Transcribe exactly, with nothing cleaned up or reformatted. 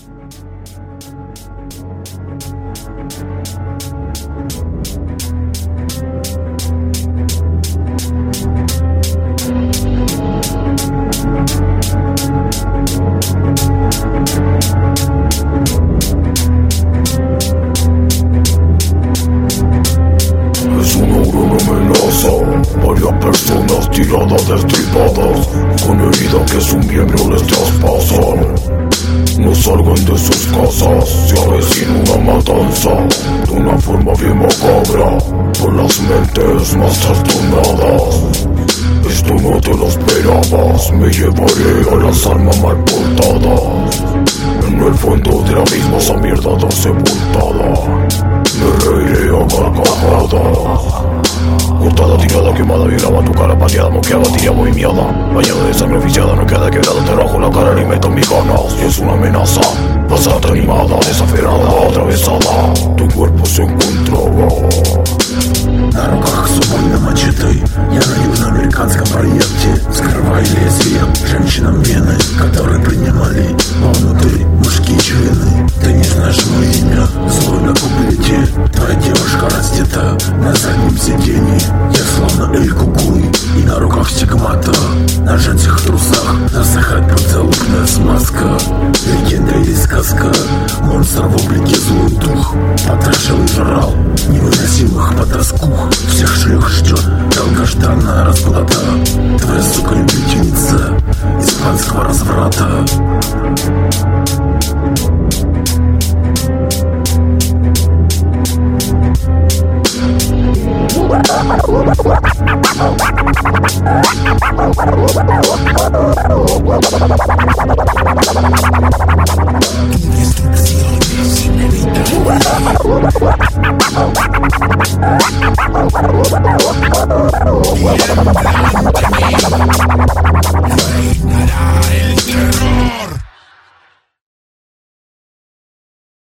Varias personas tiradas, destripadas, con herida que su miembro les traspasan. No salgan de sus casas, se avecina una matanza de una forma bien macabra por las mentes más trastornadas. Esto no te lo esperabas, me llevaré a las almas mal portadas. En el fondo de la misma esa mierda tan sepultada, me reiré a carcajadas. Cortada, tirada, quemada, vibraba tu cara pateada, moqueada, tirada y miada. Bañado de sangre oficiada, no queda quebrada, te rajo la cara, alimento mis ganas. Y es una amenaza, bastante animada, desaferrada, atravesada. Tu cuerpo se encontraba на руках с убойным мачетой. Я на южноамериканском проекте, скрывая лезвием женщинам вены, которые принимали вовнутрь мужские члены. Ты не знаешь мое имя, злой на куплете. Твоя девушка раздета на заднем сиденье. Я словно Эль Кукуй и на руках стигмата. На женских трусах засыхает поцелуйная смазка. Легенда или сказка, монстр в облике злой дух. Потрошил и жрал невыносимых потаскух. Всех шлюх ждет долгожданная расплата. Твоя сука любительница испанского разврата. Yeah.